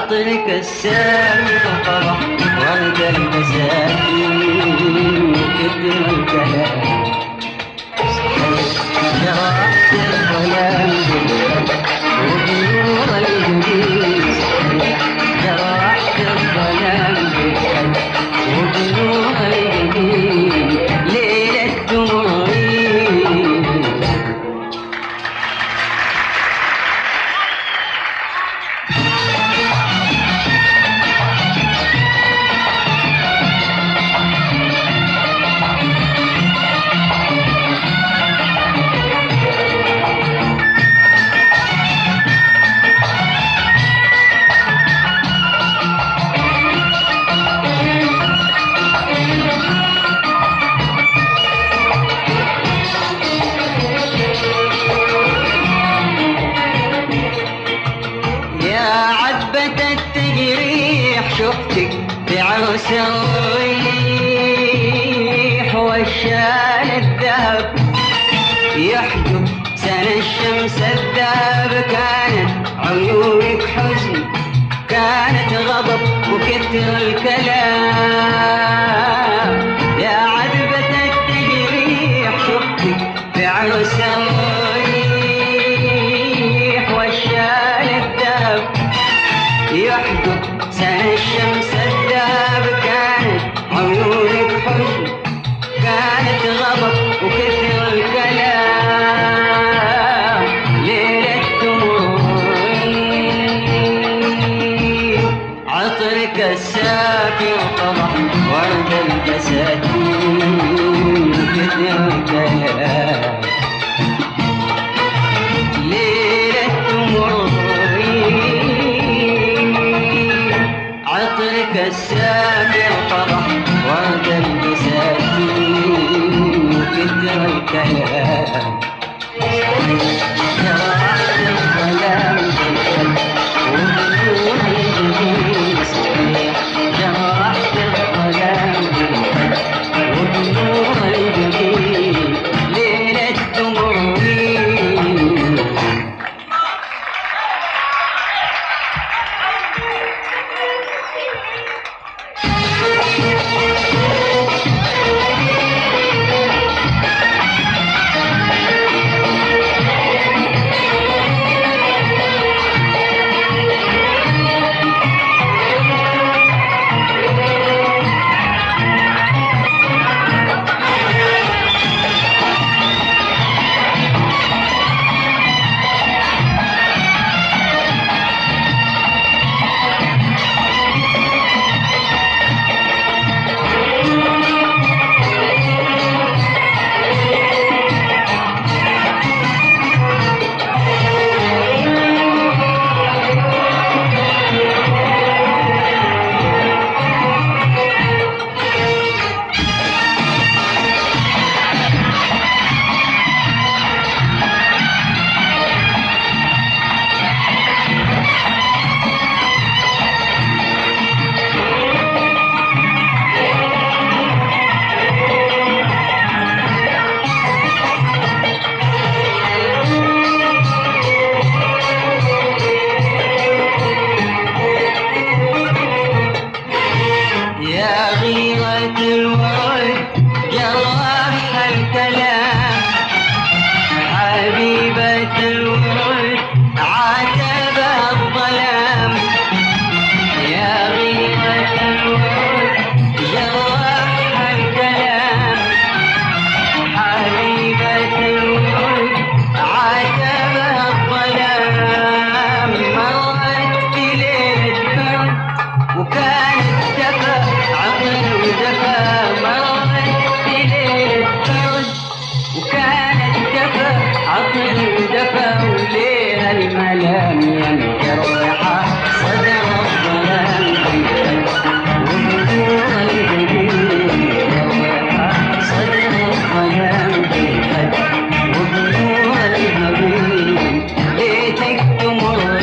عطرك السامي فرح ورد البساتين وكتر الكلام جرحت الظلام وبنور الجديد جرحت الظلام وبنور الجديد ليلة دموعي. شفتك بعرس الريح والشال الذهب يحجب سنة الشمس الذهب. كانت عيونك حزن كانت غضب وكتر الكلام يا عذبة التجريح. شفتك بعرس الريح والشال الذهب يحجب سنة الشمس الذهب. كانت عيونك حزن كانت غضب وكثر الكلام ليلة دموعي. عطرك السافي وفرح ورد البساتين وكثر الكلام ليلة دموعي. عطرك السابع فرح ورد البساتين وكتر الكلام جرحت الظلام وبنور الجديد صحيح. جرحت الظلام وبنور الجديد ليلة دموعي. ليتك تمر